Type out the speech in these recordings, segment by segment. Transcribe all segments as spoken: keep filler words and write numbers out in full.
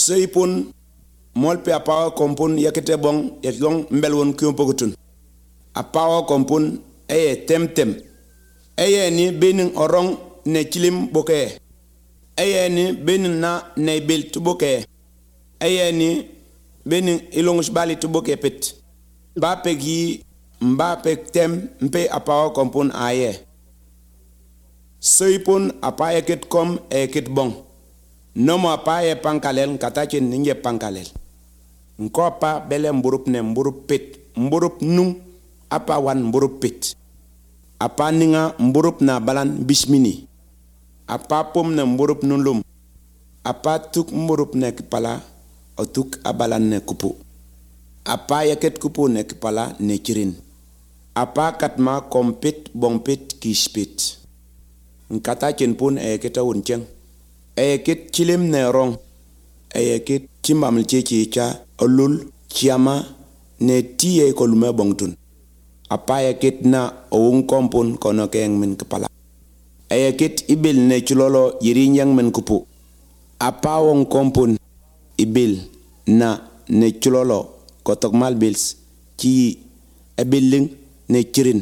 Seipun molpe apawa kompun yakete bong yakong mbelwon kyumpogutun. Apawa kompun eye temtem. Eye ni benin orong ne chilim boke. Eye ni benin na ne bil tuboke. Eye ni benin ilongus bali tuboke pet. Mbape gi mbape tem mpe apawa kompun aye. Seipun apaya ket kom e ket bong. Nomo apaya pankalel katachin ninge pankalel. Nkopa bele mburup ne mburup pet. Mburup nung apa wan mburup pet. Apa ninga mburup na balan bismini. Apa pom na mburup nulum. Apa tuk mburup ne kipala o tuk abalan ne kupu. Apa yaket kupu ne kipala ne chirin. Apa katma kompet bongpet kishpet. Nkata chen pun e kita uncheng. E kit chilim ne rong. E kit chimam chechi cha olul chiama ne tiye kolume bongtun. Apa e kit na oung kompun kono keng min kepala. E kit ibil ne chulolo yirinyang min kupu. Apa wong kompun ibil na ne chulolo kotok mal bils chi ebiling ne chirin.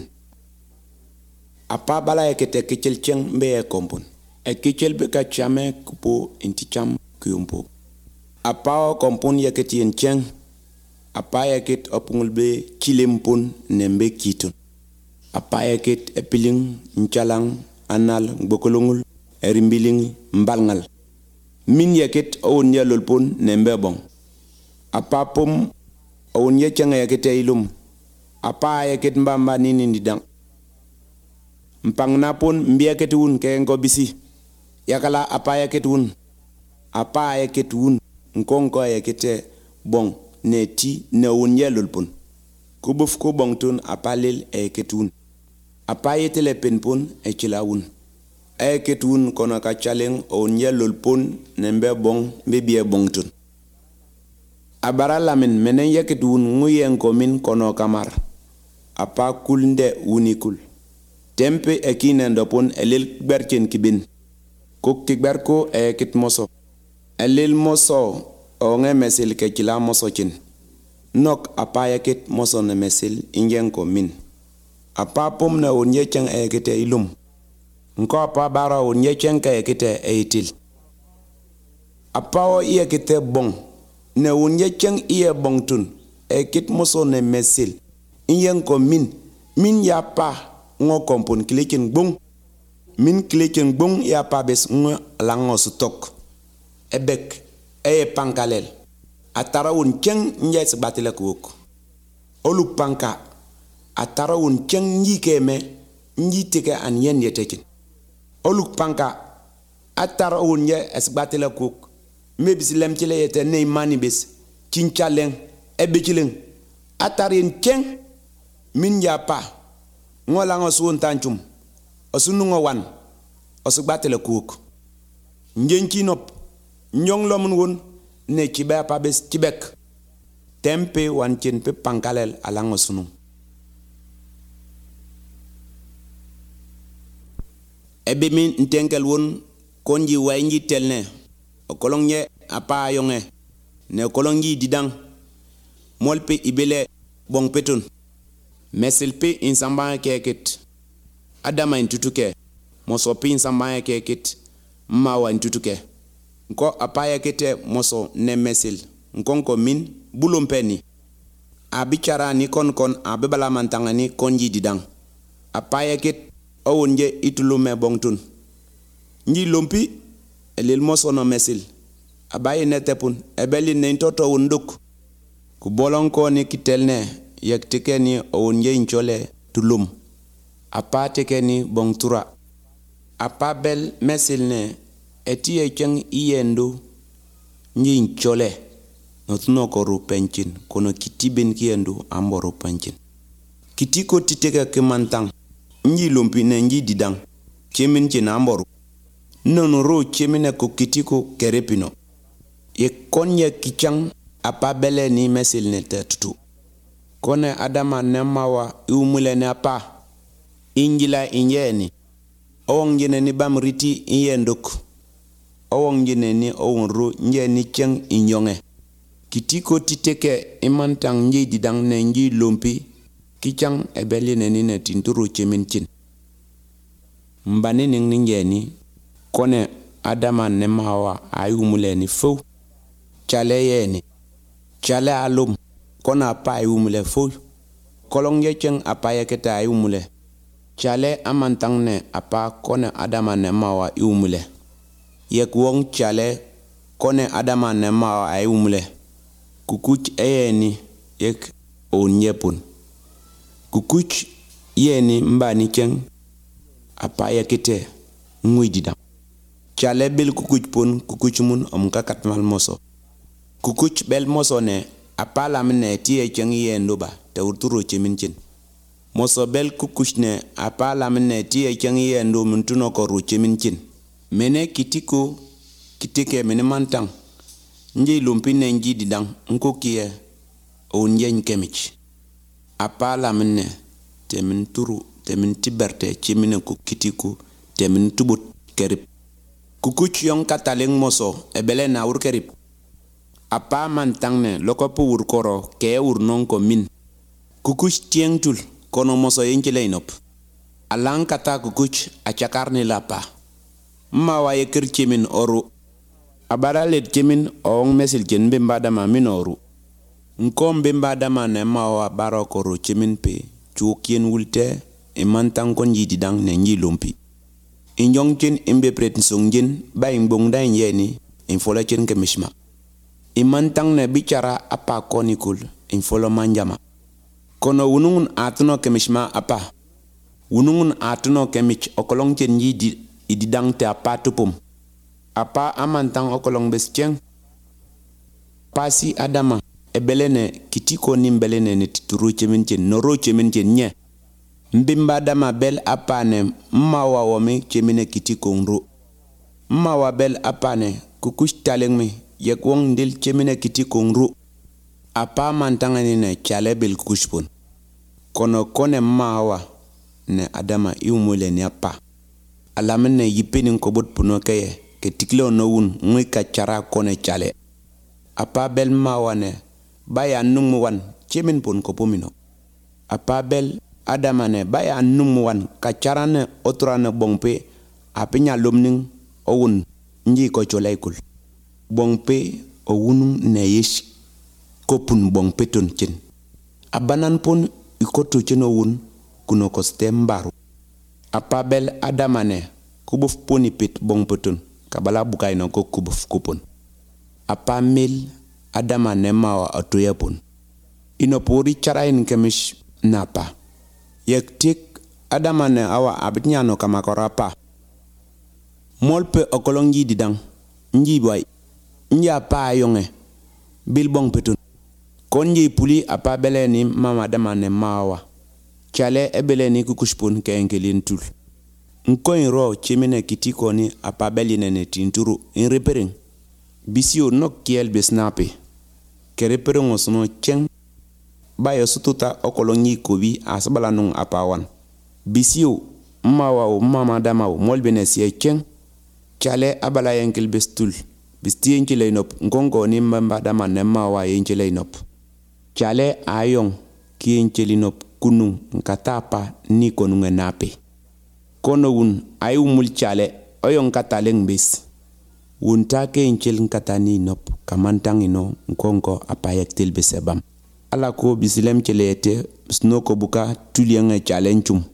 Apa bala e kete kichel cheng mbe e kompun. E kichel be ka chame kupo inti cham kuyumpo. Apa o kompun ya keti en cheng. Apa ya ket opungul be chilimpun nembe kitun. Apa ya ket epiling nchalang anal gbokolungul erimbiling mbalngal. Min ya ket oun ya lulpun nembe bong. Apa pum oun ya cheng ya kete ilum. Apa ya ket mbamba nini nidang. Mpang napun mbia ketun ke ngo bisi. Yakala apa ya ketun. Apa ya ketun. Nkonko ya kete bong ne ti ne unye lulpun. Kubuf ko bong tun apa lil e ketun. Apa yetele penpun e chilaun. E ketun kono ka chaleng unye lulpun nembe bong bebie bong tun. Abara lamin menen ya ketun nguyen komin kono kamar. Apa kulnde unikul. Tempe ekine ndopun elil berchen kibin. Kuk tikberko e kit moso. Elil moso onge mesil ke kila moso chin. Nok apa kit moso ne mesil ingen ko min. Apa pum na unye cheng e kite ilum. Nko apa bara unye cheng ke kite e itil. Apa o iye kite bong. Ne unye cheng iye bong tun. E kit moso ne mesil. Ingen ko min. Min ya pa. Ngo kompun klikin bung. Min klikin bung ya pa bes ngo lango sutok. Ebek eye pankalel. Atara un cheng nye sebatile kuok. Olu panka. Atara un cheng nyi keme nyi teke an yen yetekin. Olu panka. Atara un nye sebatile kuok. Mebis lemchile yete ne mani bes. Chinchaleng. Ebechileng. Atara un cheng min ya pa. Ngola ngo suun tanchum. Osunu ngo wan. Osugbatele kuk. Njenchi nop. Nyong lomun wun. Ne chibe apabes chibek. Tempe wan chen pe pankalel alang osunu. Ebe min ntenkel wun. Konji wainji telne. Okolong nye apa ayonge. Ne okolongi didang. Molpe ibele bong petun. Mesilpi insamba kekit. Adama intutuke. Moso pi insamba kekit. Mawa intutuke. Nko apaya kete moso ne mesil. Nkonko min bulumpeni. Abichara ni kon kon abibala mantangani konji didang. Apaya ket awunje itulume bongtun. Nji lumpi elil moso no mesil. Abaye netepun ebeli neintoto unduk. Kubolonko ni kitelne. Yak teke ni ounye inchole tulum. Apa teke ni bongtura. Apa bel mesil ne eti echeng iyendu nyi inchole. Notuno koru penchin. Kono kitibin kiyendu amboru penchin. Kitiko titeke kemantang. Nyi lumpi ne nyi didang. Chemin china amboru. Nonoro chemine ko kitiko kerepino. Ye konye kichang apa bele ni mesil ne tetutu. Kone adama nemawa umule ne apa. Injila injeni. Owong jine ni bam riti iyenduk. owong jine ni owong ru nje ni cheng inyonge. Kitiko titeke imantang nje didang ne nji lumpi kichang ebeli ne ni ne tinturu chemin chin. Mbani ning ninje ni kone Adama ne mawa ayumule ni fu. Chale ye ni. Chale alum kona apa ayumule fu. Kolong ye cheng apa ye keta ayumule. Chale amantang ne apa kone Adama ne mawa ayumule. Yek wong chale kone Adama ne mawa ayumule. Kukuch eye ni yek onyepun. Kukuch ye ni mbani cheng apa ye kete ngui didang. Chale bil kukuch pun kukuch mun omka katmal moso. Kukuch bel moso ne apa lamne tiye cheng ye ndoba te urturo chemin chin. Moso bel kukuch ne apa lamne tiye cheng ye ndo muntuno ko ru chemin chin. Mene kitiko kitike mene mantang. Nje lumpine nji didang nko kie onye nkemich. Apa lamne temin turu temin tiberte chemine ku kitiko temin tubut kerip. Kukuch yong kataleng moso ebele na ur kerip. Apa mantang ne lokopu ur koro ke ur non ko min. Kukuch tieng tul kono moso yenchele inop. Alang kata kukuch achakar ni lapa. Mma wa yekir chemin oru. Abara let chemin ong mesil chen bimba dama min oru. Nkom bimba dama ne ma wa baro koro chemin pe. Chukien wulte imantang kon yididang ne nji lumpi. Inyong chen imbe pret nsongjin ba ingbong da inyeni infola chen kemishma. Imantang ne bicara apa konikul infolo manjama. Kono unungun atuno kemishma apa. Unungun atuno kemich okolong chen yidi ididang te apa tupum. Apa amantang okolong bescheng. Pasi Adama ebelene kitiko nimbelene ne tituru chemin chen noro chemin chen nye. Mbimba Adama bel apane mmawa wame chemine kitiko nro. Mmawa bel apane kukush taleng me yek wong ndil chemine kitiko nro. Apa mantangani ne chale bel kukushpon. Kono kone mmawa ne Adama iumule ni apa. Alamene yipini nkobot puno keye ke tikle ono un ngui kachara kone chale. Apa bel mmawa ne baya numu wan chemin pon kopomino. Apa bel Adama ne baya numu wan kachara ne otura ne bongpe apinya lomning owun nji ko cholaikul. Bongpe owunung ne yesh kopun bongpe ton chen. Abanan pon ikoto chen owun kuno koste mbaru. Apa bel Adama ne kubuf poni pit bongpe ton kabala bukay no ko kubuf kupon. Apa mil Adama ne mawa atoya pon. Inopori charain kemish napa. Yek tik Adama ne awa abitnyano kama korapa. Molpe okolongi didang. Nji boy. Nji apa ayonge. Bilbong petun. Konji puli apa bele ni mama Adama ne mawa. Chale ebele ni kukushpun ke enkelin tul. Nkoin ro chimene kitiko ni apa beli ne tinturu in repering. Bisio nok kiel besnape. Ke repering osono cheng. Bayo sututa okolongi kobi asbala nung apawan. Bisio mmawa o mama Adama o molbene siye cheng. Chale abala yenkel bestul. Bisti yenchile inop ngongo ni mbamba Adama ne mawa yenchile inop. Chale ayong ki yenchile inop kunung nkatapa ni konunge nape. Kono wun ayu mul chale oyong kataleng bis. Wun take yenchile nkatani inop kamantang ino ngongo apayek til besebam. Ala ko bisilem chelete snoko buka tulienge challenge.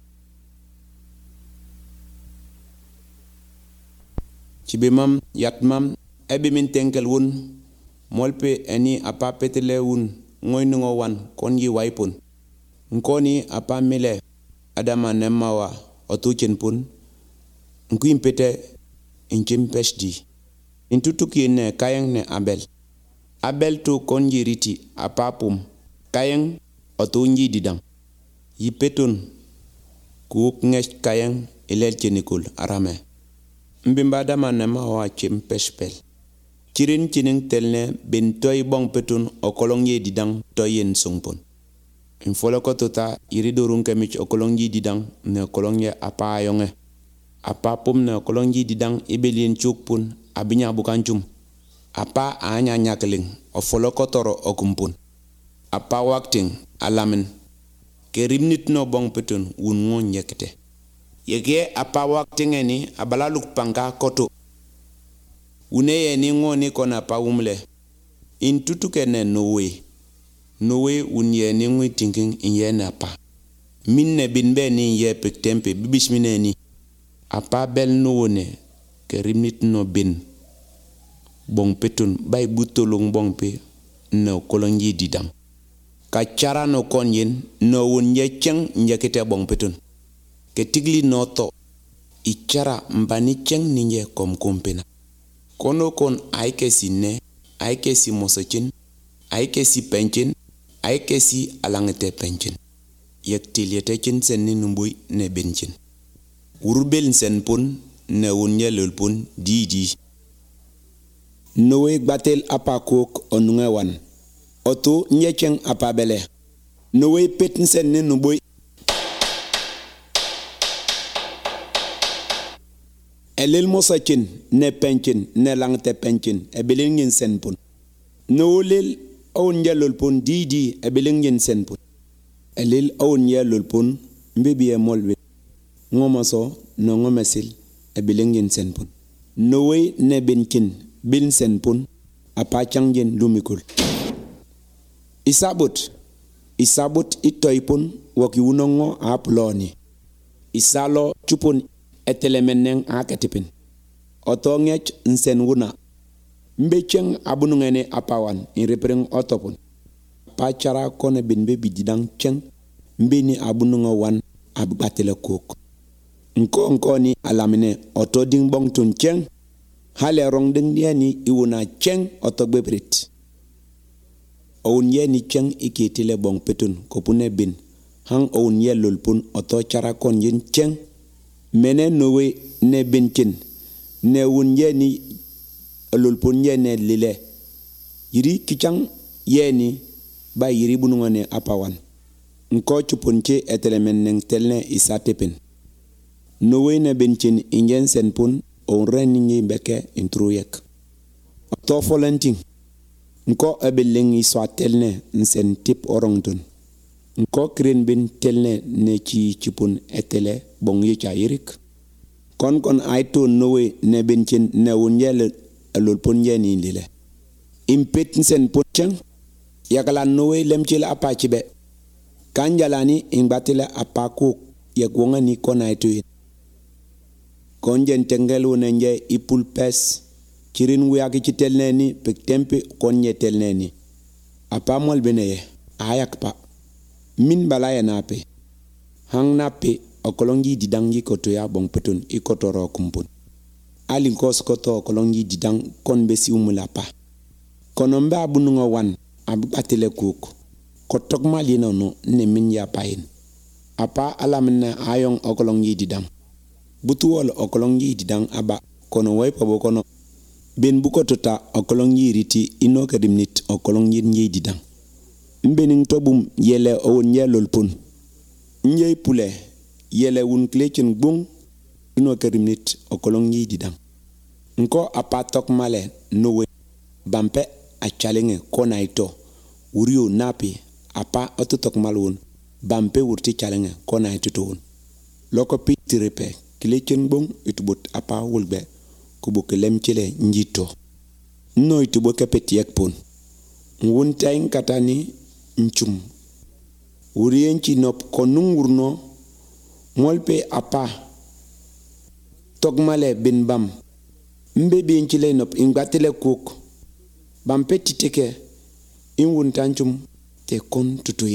Chibimam yatmam ebi min tenkel wun molpe eni apa petele wun ngoy nungo wan konyi waipun. Nkoni apa mile Adama nemawa otuchen pun. Nkuim pete inchim peshdi. Intutuki ne kayeng ne Abel. Abel tu konji riti apapum. Kayeng otunji didang. Yipetun kuuk ngesh kayeng ilel chenikul arame. Mbimba Adama nemawa chim peshpel. Chirin chining telne bin toy bong petun okolongye didang toyen sungpun. Infoloko tota iridurun kemich okolongji didang ne okolongye apa ayonge. Apapum ne okolongji didang ibelien chukpun abinya bukancum apa anya nyakling o folokotoro o kumpun apa wakting alamin kerimnit no bong petun wun ngon yekete yege apa wakting eni abala luk panka koto une ni ngoni kona pa umle in tutuke ne nowe nowe unye ni ngui thinking yena pa minne binbe ni ye pek tempe bibismine ni apa bel no ne kerimnit no bin bong petun bay butolong bong pe no kolongi didang ka cara no konyen no won ye cheng nyekete bong petun ke tigli no to ichara mbani cheng ninje kom kompena kono kon aike si ne aike si mosochin aike si penchin aike si alangete penchin yek tilyete chin sen ni numbuy ne benchin urbel sen pun ne won yelul pun di di nowe batel apakok onunga wan oto nyecheng apabele nowe petn sen ni numbuy elel mosochin ne penchin ne langte penchin e belengin sen pun no lel on yelul pun di di e belengin sen pun elel on yelul pun mbibi e molbe ngomaso no ngomesil e belengin sen pun nowe ne benchin bin sen pun apa changjen lumikul isabut isabut itoy pun woki wunongo aploni isalo chupun etelemeneng akatipin otongech nsen wuna mbecheng abunungene apawan in repreng otopun pachara kone binbe bididang cheng mbini abunungo wan abatele kok nko nko ni alamine oto ding bong tun cheng hale rong ding ni iwuna cheng oto gbebrit oun ye ni cheng ikitile bong petun kopune bin hang oun ye lulpun oto chara kon yin cheng mene nowe ne benchin ne wun ye ni lulpun ye ne lile yiri kichang ye ni ba yiri bunungane apawan nko chupunche etelemen neng telne isatepin nowe ne benchin ingen sen pun on ren ni beke intruyek to folenting nko ebelengi so telne nsen tip orongton nko kren bin telne ne ci chipun etele bong yicha yirik kon kon aito nowe ne benchin ne wonyel alul ponye ni lile impet nsen ponchang yakala nowe lemchil apachibe kanjalani imbatila apako yekwonga ni kona aito konjen tengelu nenje ipul pes kirin wuyaki ci telneni pek tempe konye telneni apamol beneye ayak pa min balaya nape hang nape okolongi didangi koto ya bong petun ikotoro kumpun alin kos koto okolongi didang kon besi umula pa konombe abununga wan abatele kuk kotok malina no ne min ya pain apa alamna ayong okolongi didang butuwol okolongi didang aba kono way pabo kono ben bukotota okolongi riti ino kadimnit okolongi nyi didang mbening tobum yele owon yelol pun nyey pule yele wun klechin bung ino kadimnit okolongi didang nko apatok male nowe bampe a challenge kona ito uriyo napi apa otutok malwun bampe wurti challenge kona ito to loko pitiripe klechin bung itubut apa wulbe kubuke lemchile njito no ituboke petiek pun nguntain katani nchum urienchi nop konungurno molpe apa togmale bin bam mbebi nchile nop ingbatile kuk bampe titeke inwuntanchum te kon tutuye